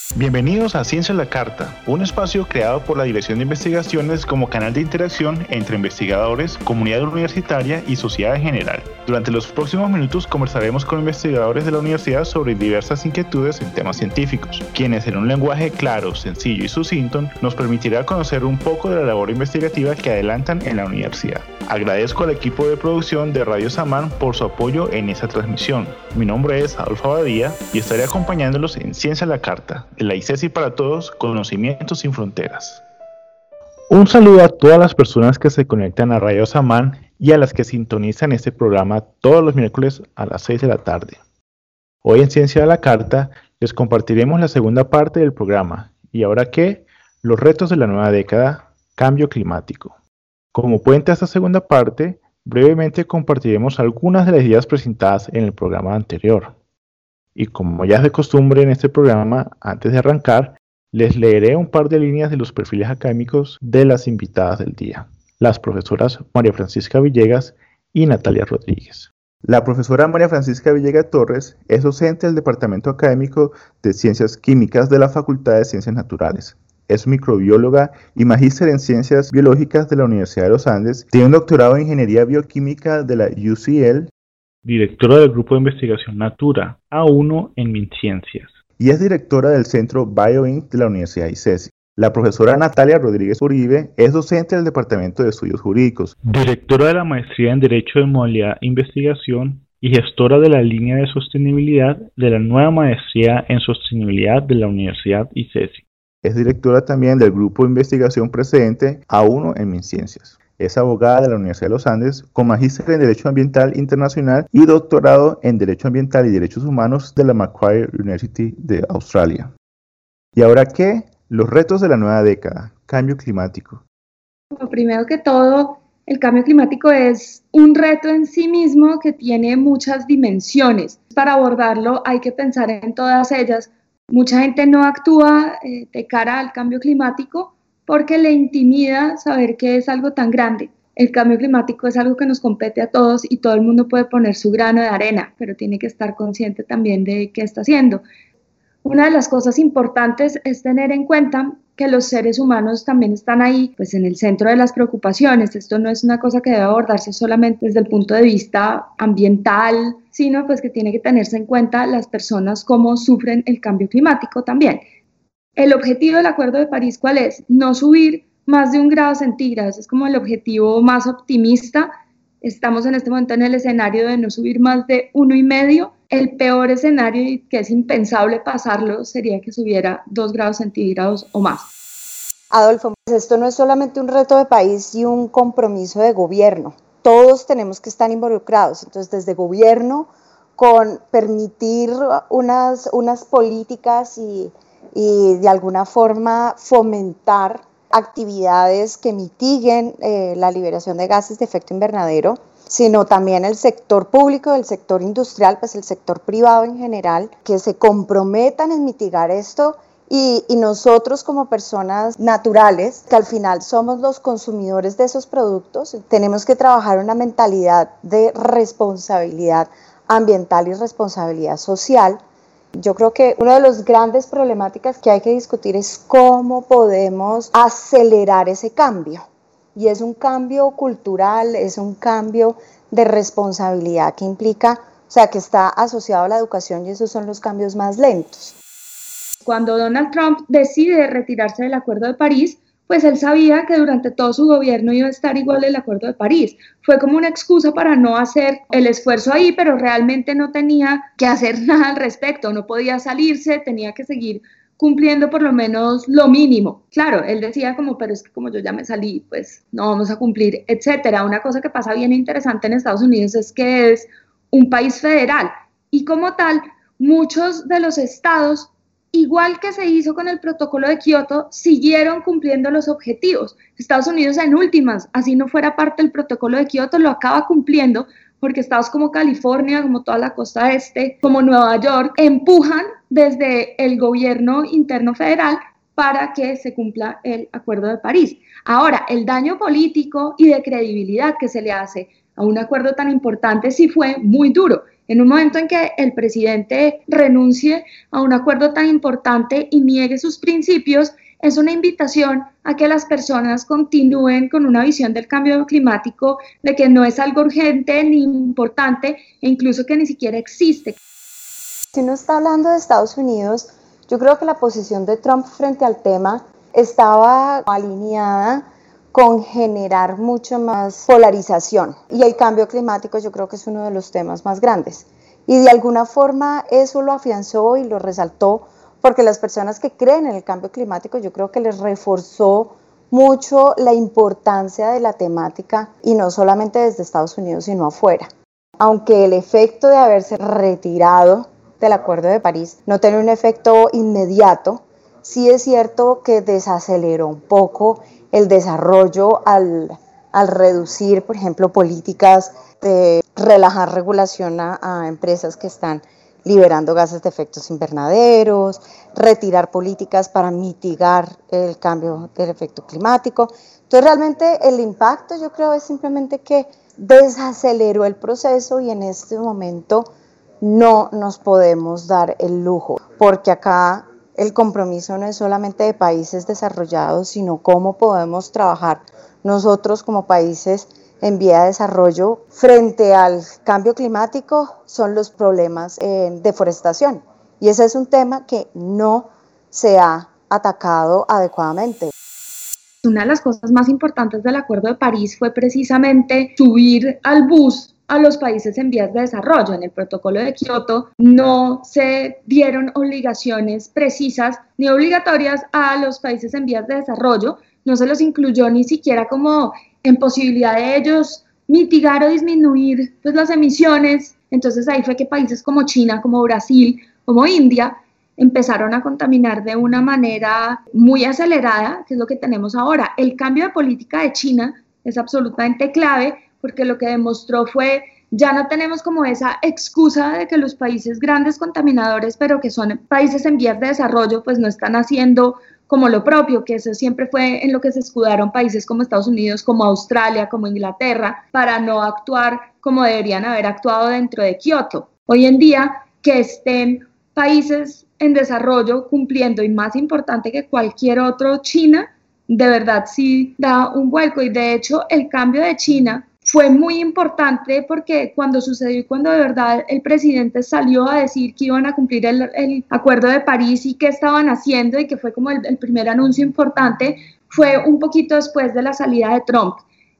Bienvenidos a Ciencia a la Carta, un espacio creado por la Dirección de Investigaciones como canal de interacción entre investigadores, comunidad universitaria y sociedad en general. Durante los próximos minutos conversaremos con investigadores de la universidad sobre diversas inquietudes en temas científicos, quienes en un lenguaje claro, sencillo y sucinto nos permitirá conocer un poco de la labor investigativa que adelantan en la universidad. Agradezco al equipo de producción de Radio Samán por su apoyo en esta transmisión. Mi nombre es Adolfo Abadía y estaré acompañándolos en Ciencia a la Carta, de la ICESI para Todos, Conocimientos sin Fronteras. Un saludo a todas las personas que se conectan a Radio Samán y a las que sintonizan este programa todos los miércoles a las 6 de la tarde. Hoy en Ciencia a la Carta les compartiremos la segunda parte del programa. ¿Y ahora qué? Los retos de la nueva década, cambio climático. Como puente a esta segunda parte, brevemente compartiremos algunas de las ideas presentadas en el programa anterior. Y como ya es de costumbre en este programa, antes de arrancar, les leeré un par de líneas de los perfiles académicos de las invitadas del día, las profesoras María Francisca Villegas y Natalia Rodríguez. La profesora María Francisca Villegas Torres es docente del Departamento Académico de Ciencias Químicas de la Facultad de Ciencias Naturales. Es microbióloga y magíster en Ciencias Biológicas de la Universidad de los Andes. Tiene un doctorado en Ingeniería Bioquímica de la UCL. Directora del Grupo de Investigación Natura, A1 en MinCiencias. Y es directora del Centro BioInc de la Universidad ICESI. La profesora Natalia Rodríguez Uribe es docente del Departamento de Estudios Jurídicos. Directora de la Maestría en Derecho de Modalidad Investigación y gestora de la línea de sostenibilidad de la nueva Maestría en Sostenibilidad de la Universidad ICESI. Es directora también del Grupo de Investigación Precedente A1 en MinCiencias. Es abogada de la Universidad de los Andes, con magíster en Derecho Ambiental Internacional y doctorado en Derecho Ambiental y Derechos Humanos de la Macquarie University de Australia. ¿Y ahora qué? Los retos de la nueva década, cambio climático. Lo primero que todo, el cambio climático es un reto en sí mismo que tiene muchas dimensiones. Para abordarlo hay que pensar en todas ellas. Mucha gente no actúa de cara al cambio climático porque le intimida saber que es algo tan grande. El cambio climático es algo que nos compete a todos y todo el mundo puede poner su grano de arena, pero tiene que estar consciente también de qué está haciendo. Una de las cosas importantes es tener en cuenta que los seres humanos también están ahí, pues en el centro de las preocupaciones. Esto no es una cosa que debe abordarse solamente desde el punto de vista ambiental, sino pues que tiene que tenerse en cuenta las personas cómo sufren el cambio climático también. El objetivo del Acuerdo de París, ¿cuál es? No subir más de 1 grado centígrado, es como el objetivo más optimista. Estamos en este momento en el escenario de no subir más de 1,5. El peor escenario, y que es impensable pasarlo, sería que subiera 2 grados centígrados o más. Adolfo, esto no es solamente un reto de país y un compromiso de gobierno. Todos tenemos que estar involucrados. Entonces, desde gobierno, con permitir unas políticas y de alguna forma fomentar actividades que mitiguen la liberación de gases de efecto invernadero, sino también el sector público, el sector industrial, pues el sector privado en general, que se comprometan en mitigar esto y nosotros como personas naturales, que al final somos los consumidores de esos productos, tenemos que trabajar una mentalidad de responsabilidad ambiental y responsabilidad social. Yo creo que una de las grandes problemáticas que hay que discutir es cómo podemos acelerar ese cambio. Y es un cambio cultural, es un cambio de responsabilidad que implica, o sea, que está asociado a la educación y esos son los cambios más lentos. Cuando Donald Trump decide retirarse del Acuerdo de París, pues él sabía que durante todo su gobierno iba a estar igual el Acuerdo de París. Fue como una excusa para no hacer el esfuerzo ahí, pero realmente no tenía que hacer nada al respecto, no podía salirse, tenía que seguir cumpliendo por lo menos lo mínimo. Claro, él decía pero es que como yo ya me salí, pues no vamos a cumplir, etcétera. Una cosa que pasa bien interesante en Estados Unidos es que es un país federal y como tal, muchos de los estados, igual que se hizo con el protocolo de Kioto, siguieron cumpliendo los objetivos. Estados Unidos en últimas, así no fuera parte del protocolo de Kioto, lo acaba cumpliendo porque estados como California, como toda la costa este, como Nueva York, empujan desde el gobierno interno federal para que se cumpla el Acuerdo de París. Ahora, el daño político y de credibilidad que se le hace a un acuerdo tan importante sí fue muy duro. En un momento en que el presidente renuncie a un acuerdo tan importante y niegue sus principios, es una invitación a que las personas continúen con una visión del cambio climático, de que no es algo urgente ni importante e incluso que ni siquiera existe. Si uno está hablando de Estados Unidos, yo creo que la posición de Trump frente al tema estaba alineada con generar mucho más polarización. Y el cambio climático yo creo que es uno de los temas más grandes. Y de alguna forma eso lo afianzó y lo resaltó, porque las personas que creen en el cambio climático yo creo que les reforzó mucho la importancia de la temática, y no solamente desde Estados Unidos sino afuera. Aunque el efecto de haberse retirado del Acuerdo de París no tiene un efecto inmediato, sí es cierto que desaceleró un poco el desarrollo al reducir, por ejemplo, políticas de relajar regulación a empresas que están liberando gases de efectos invernaderos, retirar políticas para mitigar el cambio del efecto climático. Entonces realmente el impacto yo creo es simplemente que desaceleró el proceso, y en este momento no nos podemos dar el lujo, porque acá el compromiso no es solamente de países desarrollados, sino cómo podemos trabajar nosotros como países en vía de desarrollo frente al cambio climático. Son los problemas en deforestación, y ese es un tema que no se ha atacado adecuadamente. Una de las cosas más importantes del Acuerdo de París fue precisamente subir al bus a los países en vías de desarrollo. En el protocolo de Kioto no se dieron obligaciones precisas ni obligatorias a los países en vías de desarrollo, no se los incluyó ni siquiera como en posibilidad de ellos mitigar o disminuir pues, las emisiones. Entonces ahí fue que países como China, como Brasil, como India empezaron a contaminar de una manera muy acelerada, que es lo que tenemos ahora. El cambio de política de China es absolutamente clave, porque lo que demostró fue, ya no tenemos como esa excusa de que los países grandes contaminadores, pero que son países en vías de desarrollo, pues no están haciendo como lo propio, que eso siempre fue en lo que se escudaron países como Estados Unidos, como Australia, como Inglaterra, para no actuar como deberían haber actuado dentro de Kioto. Hoy en día, que estén países en desarrollo cumpliendo, y más importante que cualquier otro, China, de verdad sí da un vuelco. Y de hecho el cambio de China fue muy importante, porque cuando sucedió, cuando de verdad el presidente salió a decir que iban a cumplir el Acuerdo de París y qué estaban haciendo, y que fue como el primer anuncio importante, fue un poquito después de la salida de Trump.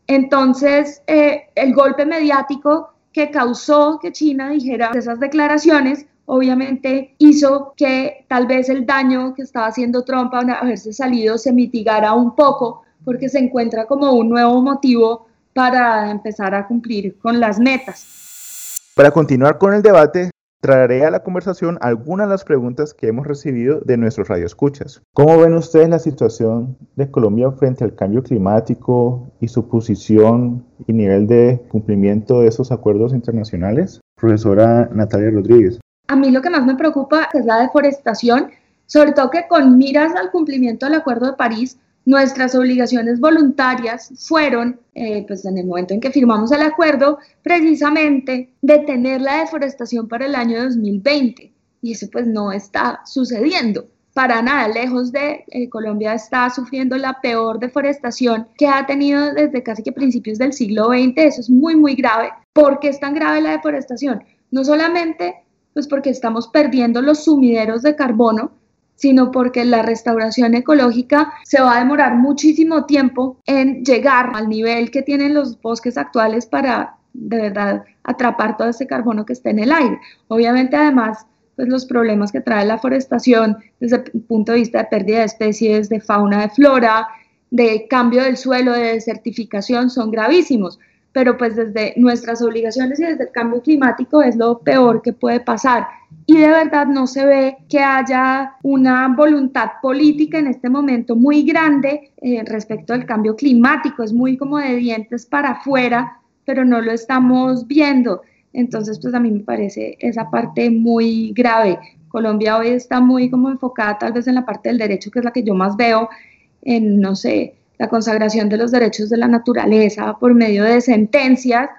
Entonces el golpe mediático que causó que China dijera esas declaraciones obviamente hizo que tal vez el daño que estaba haciendo Trump al haberse salido se mitigara un poco, porque se encuentra como un nuevo motivo para empezar a cumplir con las metas. Para continuar con el debate, traeré a la conversación algunas de las preguntas que hemos recibido de nuestros radioescuchas. ¿Cómo ven ustedes la situación de Colombia frente al cambio climático y su posición y nivel de cumplimiento de esos acuerdos internacionales? Profesora Natalia Rodríguez. A mí lo que más me preocupa es la deforestación, sobre todo que con miras al cumplimiento del Acuerdo de París, nuestras obligaciones voluntarias fueron, pues en el momento en que firmamos el acuerdo, precisamente detener la deforestación para el año 2020, y eso pues no está sucediendo. Para nada, lejos de Colombia está sufriendo la peor deforestación que ha tenido desde casi que principios del siglo XX. Eso es muy, muy grave. ¿Por qué es tan grave la deforestación? No solamente pues porque estamos perdiendo los sumideros de carbono, sino porque la restauración ecológica se va a demorar muchísimo tiempo en llegar al nivel que tienen los bosques actuales para de verdad atrapar todo ese carbono que está en el aire. Obviamente, además, pues los problemas que trae la forestación desde el punto de vista de pérdida de especies, de fauna, de flora, de cambio del suelo, de desertificación, son gravísimos. Pero pues desde nuestras obligaciones y desde el cambio climático es lo peor que puede pasar. Y de verdad no se ve que haya una voluntad política en este momento muy grande respecto al cambio climático. Es muy como de dientes para afuera, pero no lo estamos viendo. Entonces pues a mí me parece esa parte muy grave. Colombia hoy está muy como enfocada tal vez en la parte del derecho, que es la que yo más veo en, no sé, la consagración de los derechos de la naturaleza por medio de sentencias,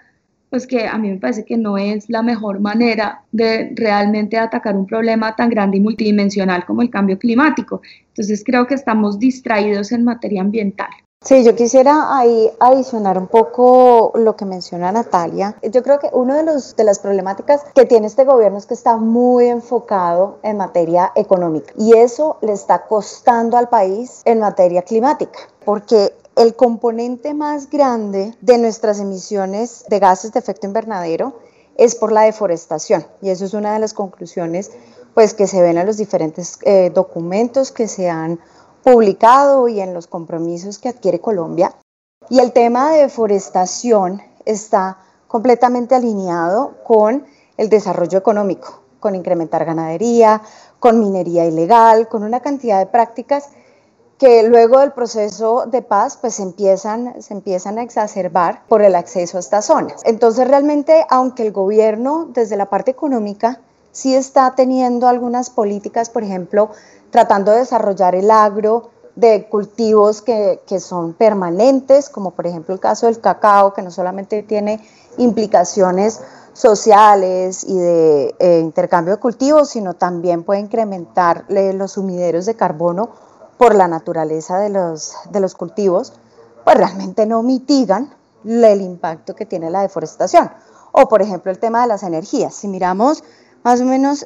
pues que a mí me parece que no es la mejor manera de realmente atacar un problema tan grande y multidimensional como el cambio climático. Entonces creo que estamos distraídos en materia ambiental. Sí, yo quisiera ahí adicionar un poco lo que menciona Natalia. Yo creo que una de las problemáticas que tiene este gobierno es que está muy enfocado en materia económica y eso le está costando al país en materia climática, porque el componente más grande de nuestras emisiones de gases de efecto invernadero es por la deforestación y eso es una de las conclusiones pues, que se ven en los diferentes documentos que se han publicado y en los compromisos que adquiere Colombia. Y el tema de deforestación está completamente alineado con el desarrollo económico, con incrementar ganadería, con minería ilegal, con una cantidad de prácticas que luego del proceso de paz pues se empiezan a exacerbar por el acceso a estas zonas. Entonces realmente, aunque el gobierno desde la parte económica sí está teniendo algunas políticas, por ejemplo, tratando de desarrollar el agro de cultivos que son permanentes, como por ejemplo el caso del cacao, que no solamente tiene implicaciones sociales y de intercambio de cultivos, sino también puede incrementar los sumideros de carbono por la naturaleza de los cultivos, pues realmente no mitigan el impacto que tiene la deforestación. O por ejemplo el tema de las energías, si miramos más o menos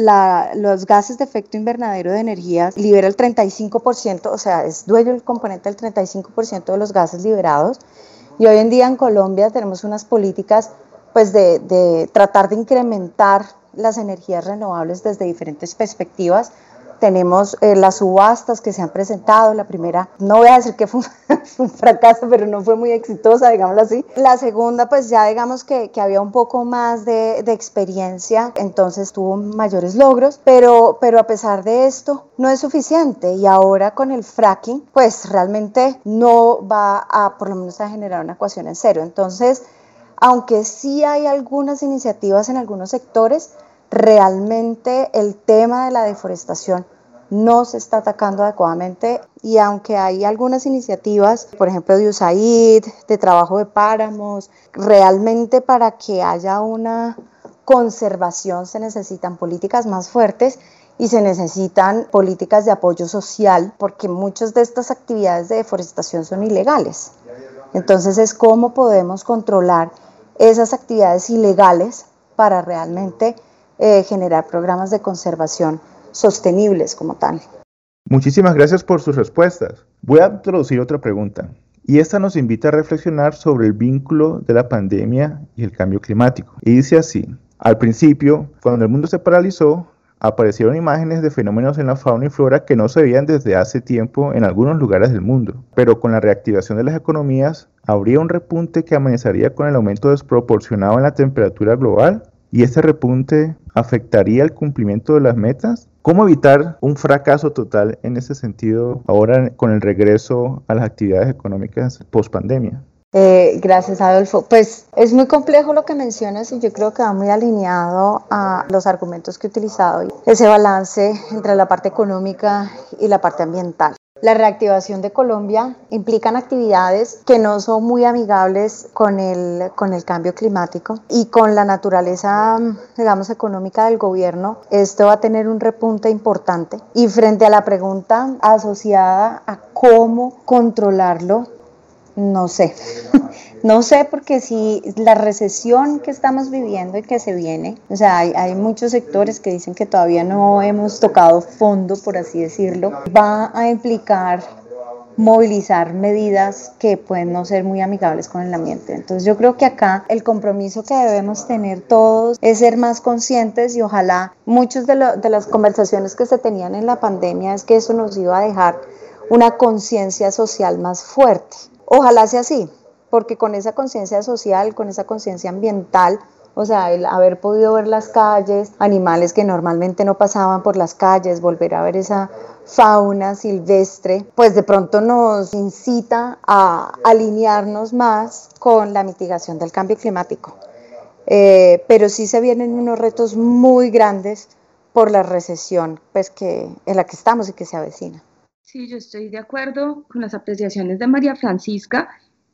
los gases de efecto invernadero de energías libera el 35%, o sea, es dueño el componente del 35% de los gases liberados. Y hoy en día en Colombia tenemos unas políticas pues, de tratar de incrementar las energías renovables desde diferentes perspectivas. Tenemos las subastas que se han presentado, la primera, no voy a decir que fue un fracaso, pero no fue muy exitosa, digámoslo así. La segunda, pues ya digamos que había un poco más de experiencia, entonces tuvo mayores logros, pero a pesar de esto no es suficiente y ahora con el fracking, pues realmente no va a, por lo menos a generar una ecuación en cero. Entonces, aunque sí hay algunas iniciativas en algunos sectores, realmente el tema de la deforestación no se está atacando adecuadamente y aunque hay algunas iniciativas, por ejemplo de USAID, de trabajo de páramos, realmente para que haya una conservación se necesitan políticas más fuertes y se necesitan políticas de apoyo social porque muchas de estas actividades de deforestación son ilegales. Entonces es cómo podemos controlar esas actividades ilegales para realmente generar programas de conservación sostenibles como tal. Muchísimas gracias por sus respuestas. Voy a introducir otra pregunta, y esta nos invita a reflexionar sobre el vínculo de la pandemia y el cambio climático. Y dice así: al principio, cuando el mundo se paralizó, aparecieron imágenes de fenómenos en la fauna y flora que no se veían desde hace tiempo en algunos lugares del mundo. Pero con la reactivación de las economías, ¿habría un repunte que amenazaría con el aumento desproporcionado en la temperatura global? ¿Y este repunte afectaría el cumplimiento de las metas? ¿Cómo evitar un fracaso total en ese sentido ahora con el regreso a las actividades económicas post-pandemia? Gracias, Adolfo. Pues es muy complejo lo que mencionas y yo creo que va muy alineado a los argumentos que he utilizado, ese balance entre la parte económica y la parte ambiental. La reactivación de Colombia implican actividades que no son muy amigables con el cambio climático y con la naturaleza, digamos, económica del gobierno. Esto va a tener un repunte importante. Y frente a la pregunta asociada a cómo controlarlo, no sé, no sé porque si la recesión que estamos viviendo y que se viene, o sea, hay muchos sectores que dicen que todavía no hemos tocado fondo, por así decirlo, va a implicar movilizar medidas que pueden no ser muy amigables con el ambiente. Entonces yo creo que acá el compromiso que debemos tener todos es ser más conscientes y ojalá muchas de las conversaciones que se tenían en la pandemia es que eso nos iba a dejar una conciencia social más fuerte. Ojalá sea así, porque con esa conciencia social, con esa conciencia ambiental, o sea, el haber podido ver las calles, animales que normalmente no pasaban por las calles, volver a ver esa fauna silvestre, pues de pronto nos incita a alinearnos más con la mitigación del cambio climático. Pero sí se vienen unos retos muy grandes por la recesión pues, en la que estamos y que se avecina. Sí, yo estoy de acuerdo con las apreciaciones de María Francisca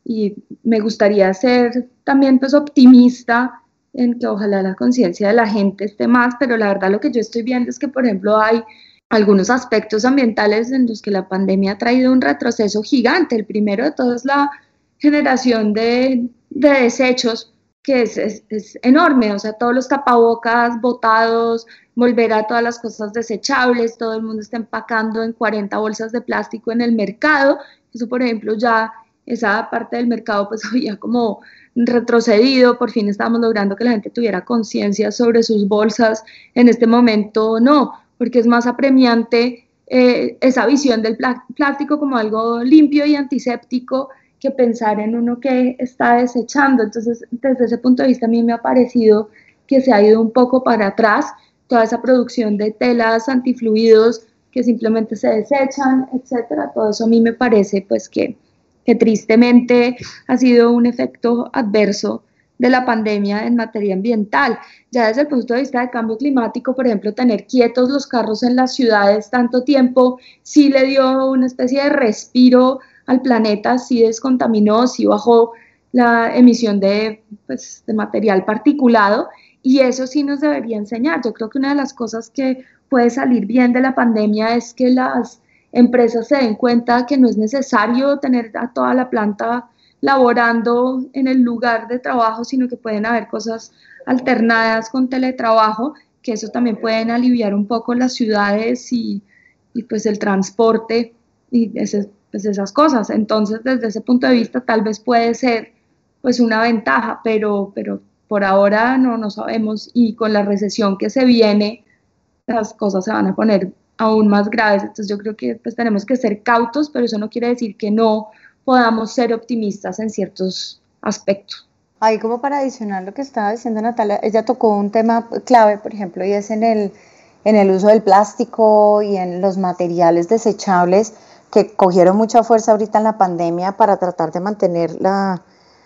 y me gustaría ser también pues optimista en que ojalá la conciencia de la gente esté más, pero la verdad lo que yo estoy viendo es que, por ejemplo, hay algunos aspectos ambientales en los que la pandemia ha traído un retroceso gigante. El primero de todo es la generación de desechos, que es enorme, o sea, todos los tapabocas botados, volver a todas las cosas desechables, todo el mundo está empacando en 40 bolsas de plástico en el mercado. Eso, por ejemplo, ya esa parte del mercado pues había como retrocedido, por fin estábamos logrando que la gente tuviera conciencia sobre sus bolsas. En este momento no, porque es más apremiante esa visión del plástico como algo limpio y antiséptico que pensar en uno que está desechando. Entonces, desde ese punto de vista, a mí me ha parecido que se ha ido un poco para atrás toda esa producción de telas antifluidos que simplemente se desechan, etcétera. Todo eso a mí me parece pues que tristemente ha sido un efecto adverso de la pandemia en materia ambiental. Ya desde el punto de vista de cambio climático, por ejemplo, tener quietos los carros en las ciudades tanto tiempo sí le dio una especie de respiro al planeta, sí descontaminó, sí bajó la emisión pues, de material particulado, y eso sí nos debería enseñar. Yo creo que una de las cosas que puede salir bien de la pandemia es que las empresas se den cuenta que no es necesario tener a toda la planta laborando en el lugar de trabajo, sino que pueden haber cosas alternadas con teletrabajo, que eso también pueden aliviar un poco las ciudades y pues el transporte y pues esas cosas. Entonces, desde ese punto de vista, tal vez puede ser pues una ventaja, pero por ahora no sabemos, y con la recesión que se viene, las cosas se van a poner aún más graves. Entonces yo creo que pues tenemos que ser cautos, pero eso no quiere decir que no podamos ser optimistas en ciertos aspectos. Ahí como para adicionar lo que estaba diciendo Natalia, ella tocó un tema clave, por ejemplo, y es en el uso del plástico y en los materiales desechables que cogieron mucha fuerza ahorita en la pandemia para tratar de mantener la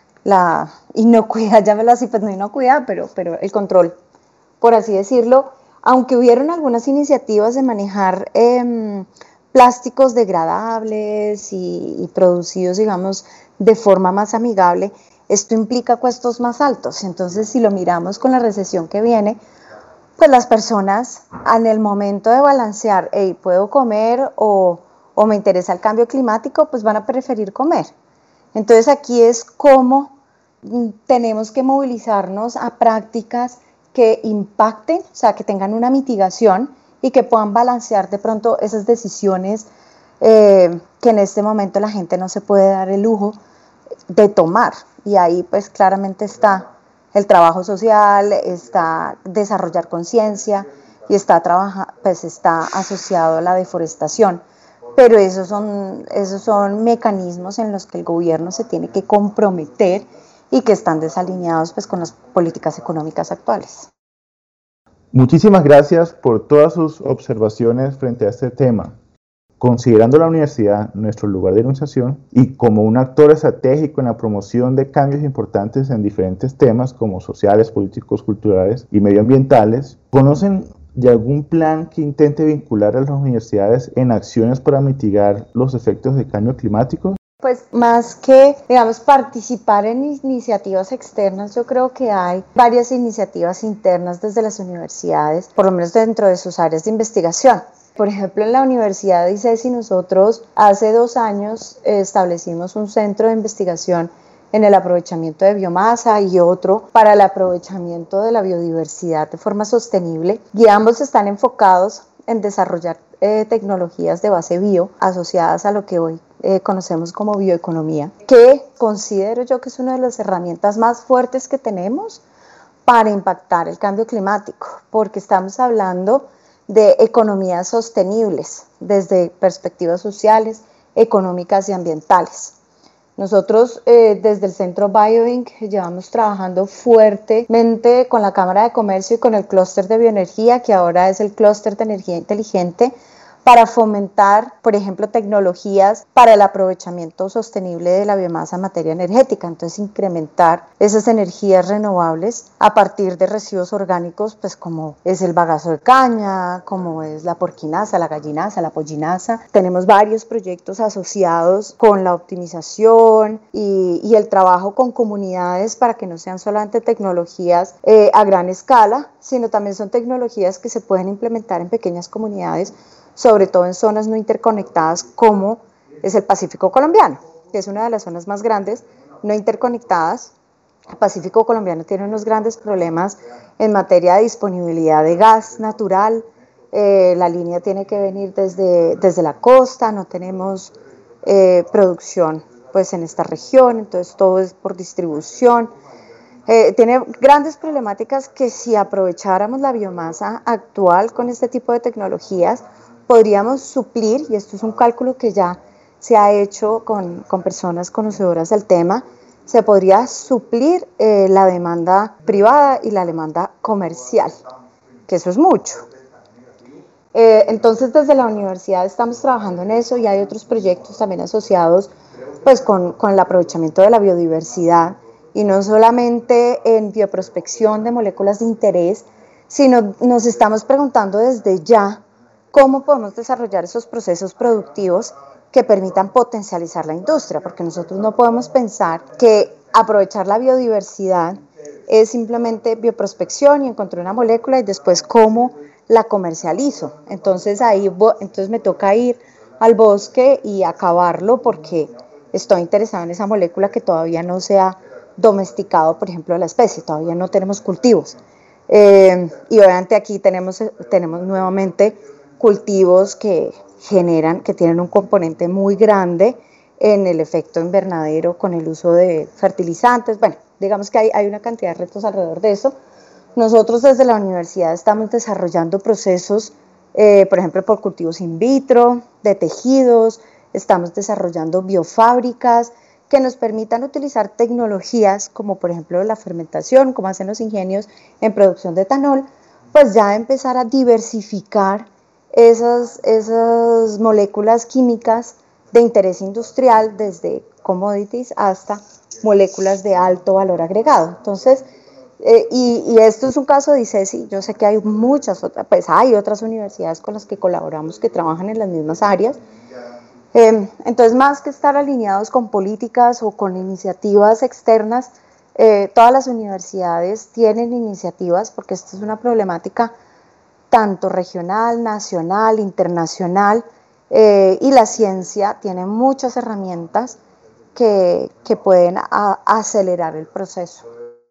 inocuidad, llámelo así, pues no inocuidad, pero el control, por así decirlo. Aunque hubieron algunas iniciativas de manejar plásticos degradables y producidos, digamos, de forma más amigable, esto implica costos más altos. Entonces, si lo miramos con la recesión que viene, pues las personas en el momento de balancear, ¿puedo comer o me interesa el cambio climático? Pues van a preferir comer. Entonces, aquí es cómo tenemos que movilizarnos a prácticas que impacten, o sea, que tengan una mitigación y que puedan balancear de pronto esas decisiones que en este momento la gente no se puede dar el lujo de tomar. Y ahí pues claramente está el trabajo social, está desarrollar conciencia y está asociado a la deforestación. Pero esos son mecanismos en los que el gobierno se tiene que comprometer y que están desalineados pues con las políticas económicas actuales. Muchísimas gracias por todas sus observaciones frente a este tema. Considerando la universidad nuestro lugar de enunciación y como un actor estratégico en la promoción de cambios importantes en diferentes temas como sociales, políticos, culturales y medioambientales, ¿conocen de algún plan que intente vincular a las universidades en acciones para mitigar los efectos del cambio climático? Pues más que, digamos, participar en iniciativas externas, yo creo que hay varias iniciativas internas desde las universidades, por lo menos dentro de sus áreas de investigación. Por ejemplo, en la Universidad de ICESI nosotros hace 2 años establecimos un centro de investigación en el aprovechamiento de biomasa y otro para el aprovechamiento de la biodiversidad de forma sostenible, y ambos están enfocados en desarrollar tecnologías de base bio asociadas a lo que hoy conocemos como bioeconomía, que considero yo que es una de las herramientas más fuertes que tenemos para impactar el cambio climático, porque estamos hablando de economías sostenibles desde perspectivas sociales, económicas y ambientales. Nosotros desde el Centro BioInc llevamos trabajando fuertemente con la Cámara de Comercio y con el clúster de bioenergía, que ahora es el clúster de energía inteligente, para fomentar, por ejemplo, tecnologías para el aprovechamiento sostenible de la biomasa en materia energética. Entonces, incrementar esas energías renovables a partir de residuos orgánicos, pues como es el bagazo de caña, como es la porquinaza, la gallinaza, la pollinaza. Tenemos varios proyectos asociados con la optimización y el trabajo con comunidades para que no sean solamente tecnologías a gran escala, sino también son tecnologías que se pueden implementar en pequeñas comunidades, sobre todo en zonas no interconectadas como es el Pacífico colombiano, que es una de las zonas más grandes no interconectadas. El Pacífico colombiano tiene unos grandes problemas en materia de disponibilidad de gas natural. La línea tiene que venir desde la costa, no tenemos producción pues en esta región, entonces todo es por distribución. Tiene grandes problemáticas que si aprovecháramos la biomasa actual con este tipo de tecnologías, podríamos suplir, y esto es un cálculo que ya se ha hecho con personas conocedoras del tema, se podría suplir la demanda privada y la demanda comercial, que eso es mucho. Entonces desde la universidad estamos trabajando en eso y hay otros proyectos también asociados pues, con el aprovechamiento de la biodiversidad, y no solamente en bioprospección de moléculas de interés, sino nos estamos preguntando desde ya cómo podemos desarrollar esos procesos productivos que permitan potencializar la industria, porque nosotros no podemos pensar que aprovechar la biodiversidad es simplemente bioprospección y encontré una molécula y después cómo la comercializo. Entonces entonces me toca ir al bosque y acabarlo porque estoy interesada en esa molécula que todavía no se ha domesticado, por ejemplo, la especie, todavía no tenemos cultivos. Y obviamente aquí tenemos nuevamente cultivos que tienen un componente muy grande en el efecto invernadero con el uso de fertilizantes. Bueno, digamos que hay una cantidad de retos alrededor de eso. Nosotros desde la universidad estamos desarrollando procesos, por ejemplo, por cultivos in vitro, de tejidos, estamos desarrollando biofábricas que nos permitan utilizar tecnologías como por ejemplo la fermentación, como hacen los ingenios en producción de etanol, pues ya empezar a diversificar esas moléculas químicas de interés industrial, desde commodities hasta moléculas de alto valor agregado. Entonces, y esto es un caso de ICESI, yo sé que hay muchas otras, pues hay otras universidades con las que colaboramos que trabajan en las mismas áreas. Entonces, más que estar alineados con políticas o con iniciativas externas, todas las universidades tienen iniciativas, porque esta es una problemática tanto regional, nacional, internacional, y la ciencia tiene muchas herramientas que pueden acelerar el proceso.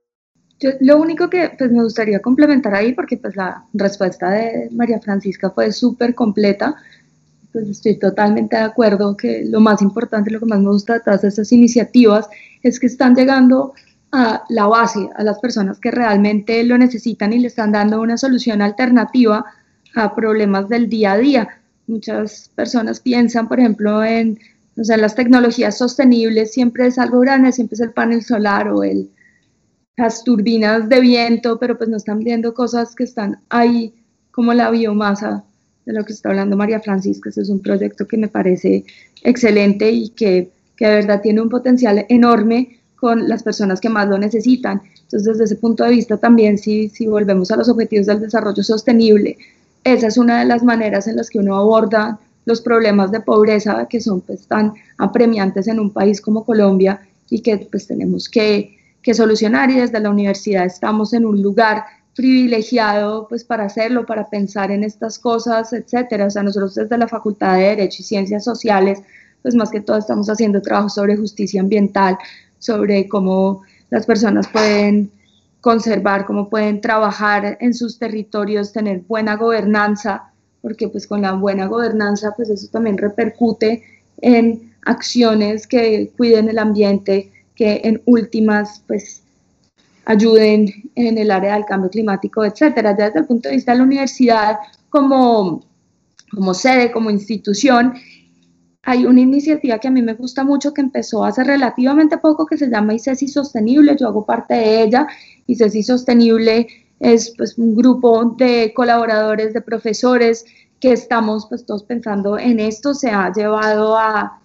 Lo único que pues, me gustaría complementar ahí, porque pues, la respuesta de María Francisca fue súper completa, pues estoy totalmente de acuerdo que lo más importante, lo que más me gusta de todas esas iniciativas es que están llegando a la base, a las personas que realmente lo necesitan y le están dando una solución alternativa a problemas del día a día. Muchas personas piensan, por ejemplo, en las tecnologías sostenibles, siempre es algo grande, siempre es el panel solar o las turbinas de viento, pero pues no están viendo cosas que están ahí, como la biomasa, de lo que está hablando María Francisca. Ese es un proyecto que me parece excelente y que de verdad tiene un potencial enorme con las personas que más lo necesitan. Entonces, desde ese punto de vista también, si volvemos a los objetivos del desarrollo sostenible, esa es una de las maneras en las que uno aborda los problemas de pobreza que son pues, tan apremiantes en un país como Colombia y que pues, tenemos que solucionar, y desde la universidad estamos en un lugar privilegiado pues para hacerlo, para pensar en estas cosas, etcétera. O sea, nosotros desde la Facultad de Derecho y Ciencias Sociales, pues más que todo estamos haciendo trabajo sobre justicia ambiental, sobre cómo las personas pueden conservar, cómo pueden trabajar en sus territorios, tener buena gobernanza, porque pues con la buena gobernanza pues eso también repercute en acciones que cuiden el ambiente, que en últimas pues ayuden en el área del cambio climático, etcétera. Ya desde el punto de vista de la universidad como sede, como institución, hay una iniciativa que a mí me gusta mucho que empezó hace relativamente poco que se llama ICESI Sostenible. Yo hago parte de ella. ICESI Sostenible es pues, un grupo de colaboradores, de profesores que estamos pues todos pensando en esto. Se ha llevado a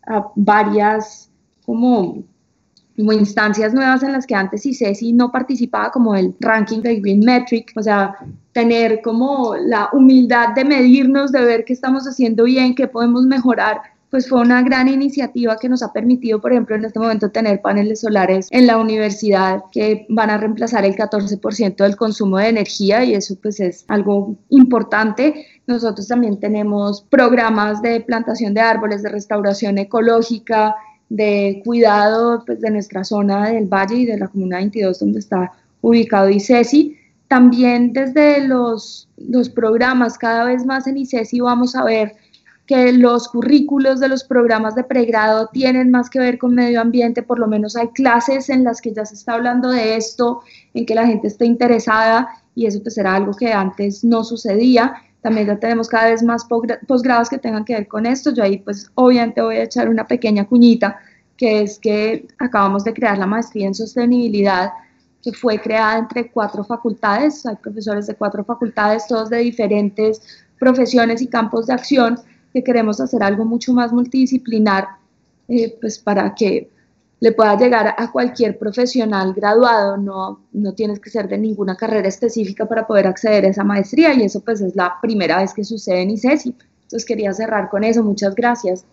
varias como instancias nuevas en las que antes ICESI no participaba, como el ranking de Green Metric, o sea, tener como la humildad de medirnos, de ver qué estamos haciendo bien, qué podemos mejorar, pues fue una gran iniciativa que nos ha permitido, por ejemplo, en este momento tener paneles solares en la universidad que van a reemplazar el 14% del consumo de energía, y eso pues es algo importante. Nosotros también tenemos programas de plantación de árboles, de restauración ecológica, de cuidado pues, de nuestra zona del Valle y de la Comuna 22 donde está ubicado ICESI. También desde los programas, cada vez más en ICESI vamos a ver que los currículos de los programas de pregrado tienen más que ver con medio ambiente. Por lo menos hay clases en las que ya se está hablando de esto, en que la gente esté interesada, y eso pues era algo que antes no sucedía. También ya tenemos cada vez más posgrados que tengan que ver con esto. Yo ahí pues obviamente voy a echar una pequeña cuñita, que es que acabamos de crear la maestría en sostenibilidad, que fue creada entre 4 facultades. Hay profesores de 4 facultades, todos de diferentes profesiones y campos de acción, que queremos hacer algo mucho más multidisciplinar, pues para que le pueda llegar a cualquier profesional graduado. No tienes que ser de ninguna carrera específica para poder acceder a esa maestría, y eso pues es la primera vez que sucede en ICESI. Entonces quería cerrar con eso. Muchas gracias.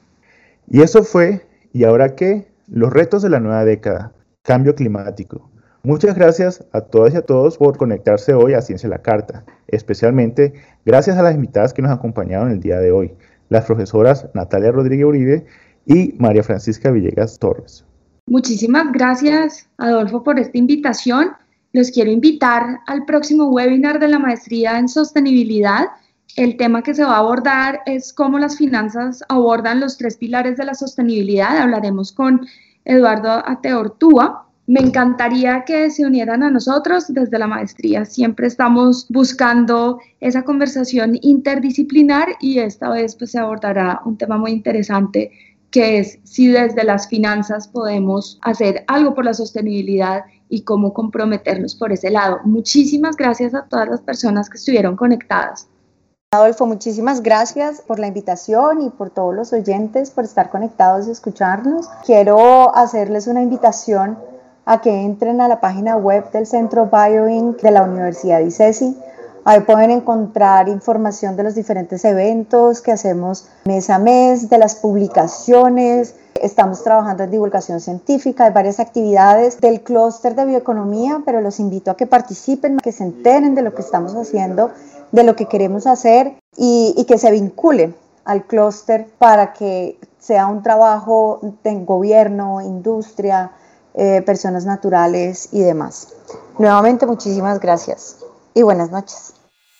Y eso fue, ¿y ahora qué? Los retos de la nueva década, cambio climático. Muchas gracias a todas y a todos por conectarse hoy a Ciencia a la Carta, especialmente gracias a las invitadas que nos acompañaron el día de hoy, las profesoras Natalia Rodríguez Uribe y María Francisca Villegas Torres. Muchísimas gracias, Adolfo, por esta invitación. Los quiero invitar al próximo webinar de la maestría en sostenibilidad. El tema que se va a abordar es cómo las finanzas abordan los 3 pilares de la sostenibilidad. Hablaremos con Eduardo Ateortúa. Me encantaría que se unieran a nosotros desde la maestría. Siempre estamos buscando esa conversación interdisciplinar, y esta vez pues se abordará un tema muy interesante, que es si desde las finanzas podemos hacer algo por la sostenibilidad y cómo comprometernos por ese lado. Muchísimas gracias a todas las personas que estuvieron conectadas. Adolfo, muchísimas gracias por la invitación y por todos los oyentes por estar conectados y escucharnos. Quiero hacerles una invitación a que entren a la página web del Centro BioInc de la Universidad de ICESI. Ahí pueden encontrar información de los diferentes eventos que hacemos mes a mes, de las publicaciones. Estamos trabajando en divulgación científica, hay varias actividades del clúster de bioeconomía, pero los invito a que participen, que se enteren de lo que estamos haciendo, de lo que queremos hacer, y que se vinculen al clúster para que sea un trabajo en gobierno, industria, personas naturales y demás. Nuevamente, muchísimas gracias y buenas noches.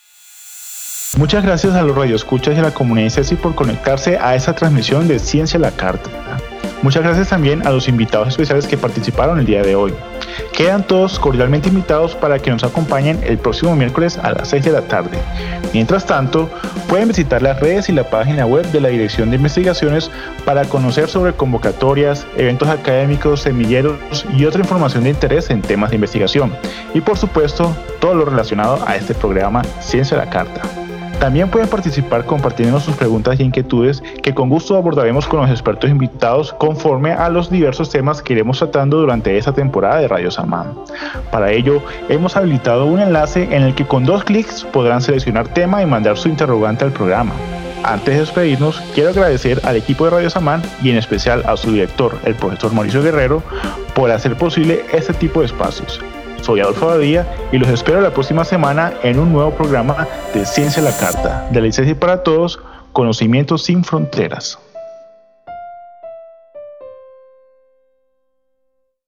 Muchas gracias a los radioescuchas y a la comunidad ICESI por conectarse a esta transmisión de Ciencia a la Carta. Muchas gracias también a los invitados especiales que participaron el día de hoy. Quedan todos cordialmente invitados para que nos acompañen el próximo miércoles a las 6 de la tarde. Mientras tanto, pueden visitar las redes y la página web de la Dirección de Investigaciones para conocer sobre convocatorias, eventos académicos, semilleros y otra información de interés en temas de investigación. Y por supuesto, todo lo relacionado a este programa Ciencia a la Carta. También pueden participar compartiendo sus preguntas y inquietudes, que con gusto abordaremos con los expertos invitados conforme a los diversos temas que iremos tratando durante esta temporada de Radio Samán. Para ello, hemos habilitado un enlace en el que con 2 clics podrán seleccionar tema y mandar su interrogante al programa. Antes de despedirnos, quiero agradecer al equipo de Radio Samán y en especial a su director, el profesor Mauricio Guerrero, por hacer posible este tipo de espacios. Soy Adolfo Badía y los espero la próxima semana en un nuevo programa de Ciencia a la Carta, de la ICESI para Todos, Conocimientos sin Fronteras.